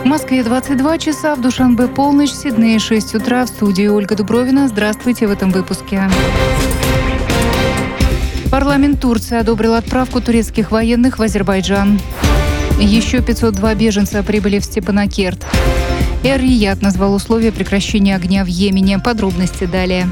Москве 22 часа, в Душанбе полночь, в Сиднее 6 утра. В студии Ольга Дубровина. Здравствуйте в этом выпуске. Парламент Турции одобрил отправку турецких военных в Азербайджан. Еще 502 беженца прибыли в Степанакерт. Эр-Рияд назвал условия прекращения огня в Йемене. Подробности далее.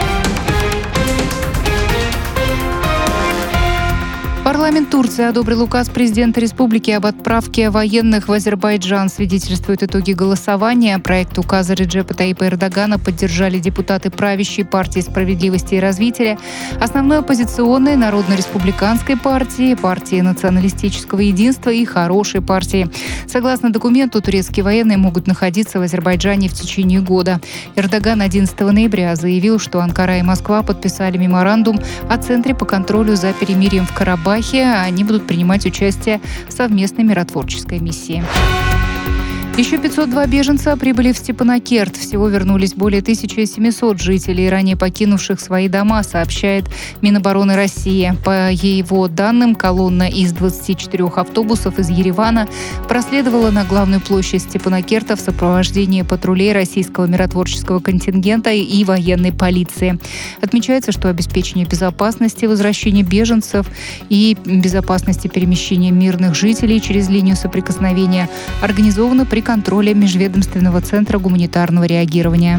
Парламент Турции одобрил указ президента республики об отправке военных в Азербайджан. Свидетельствуют итоги голосования. Проект указа Реджепа Таипа Эрдогана поддержали депутаты правящей партии «Справедливости и развития», основной оппозиционной Народно-республиканской партии, партии националистического единства и «Хорошей партии». Согласно документу, турецкие военные могут находиться в Азербайджане в течение года. Эрдоган 11 ноября заявил, что Анкара и Москва подписали меморандум о Центре по контролю за перемирием в Карабахе. Они будут принимать участие в совместной миротворческой миссии. Еще 502 беженца прибыли в Степанакерт. Всего вернулись более 1700 жителей, ранее покинувших свои дома, сообщает Минобороны России. По его данным, колонна из 24 автобусов из Еревана проследовала на главную площадь Степанакерта в сопровождении патрулей российского миротворческого контингента и военной полиции. Отмечается, что обеспечение безопасности возвращения беженцев и безопасности перемещения мирных жителей через линию соприкосновения организовано при контроля Межведомственного центра гуманитарного реагирования.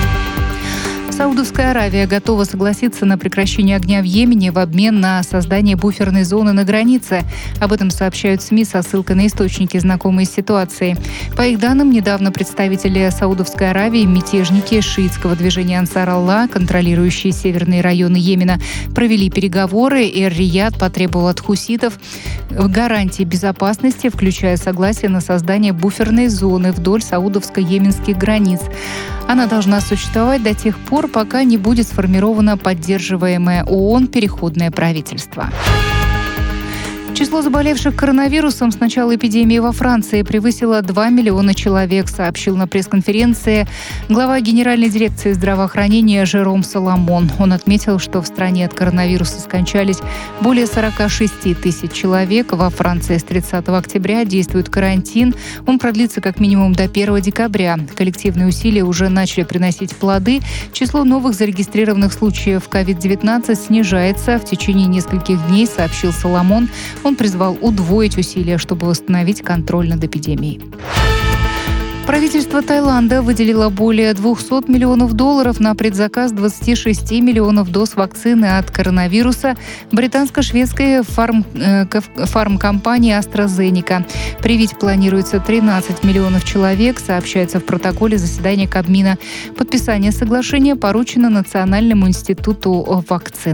Саудовская Аравия готова согласиться на прекращение огня в Йемене в обмен на создание буферной зоны на границе. Об этом сообщают СМИ со ссылкой на источники, знакомые с ситуацией. По их данным, недавно представители Саудовской Аравии, мятежники шиитского движения Ансар Аллах, контролирующие северные районы Йемена, провели переговоры. Эр-Рияд потребовал от хуситов гарантии безопасности, включая согласие на создание буферной зоны вдоль саудовско-йеменских границ. Она должна существовать до тех пор, пока не будет сформировано поддерживаемое ООН переходное правительство. Число заболевших коронавирусом с начала эпидемии во Франции превысило 2 миллиона человек, сообщил на пресс-конференции глава Генеральной дирекции здравоохранения Жером Соломон. Он отметил, что в стране от коронавируса скончались более 46 тысяч человек. Во Франции с 30 октября действует карантин. Он продлится как минимум до 1 декабря. Коллективные усилия уже начали приносить плоды. Число новых зарегистрированных случаев COVID-19 снижается. В течение нескольких дней, сообщил Соломон, он призвал удвоить усилия, чтобы восстановить контроль над эпидемией. Правительство Таиланда выделило более $200 миллионов на предзаказ 26 миллионов доз вакцины от коронавируса британско-шведской фармкомпании AstraZeneca. Привить планируется 13 миллионов человек, сообщается в протоколе заседания Кабмина. Подписание соглашения поручено Национальному институту вакцин.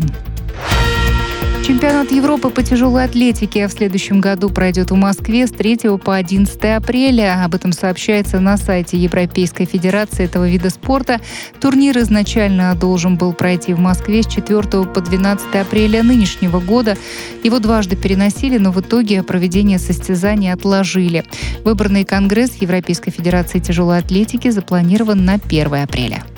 Чемпионат Европы по тяжелой атлетике в следующем году пройдет в Москве с 3 по 11 апреля. Об этом сообщается на сайте Европейской Федерации этого вида спорта. Турнир изначально должен был пройти в Москве с 4 по 12 апреля нынешнего года. Его дважды переносили, но в итоге проведение состязаний отложили. Выборный конгресс Европейской Федерации тяжелой атлетики запланирован на 1 апреля.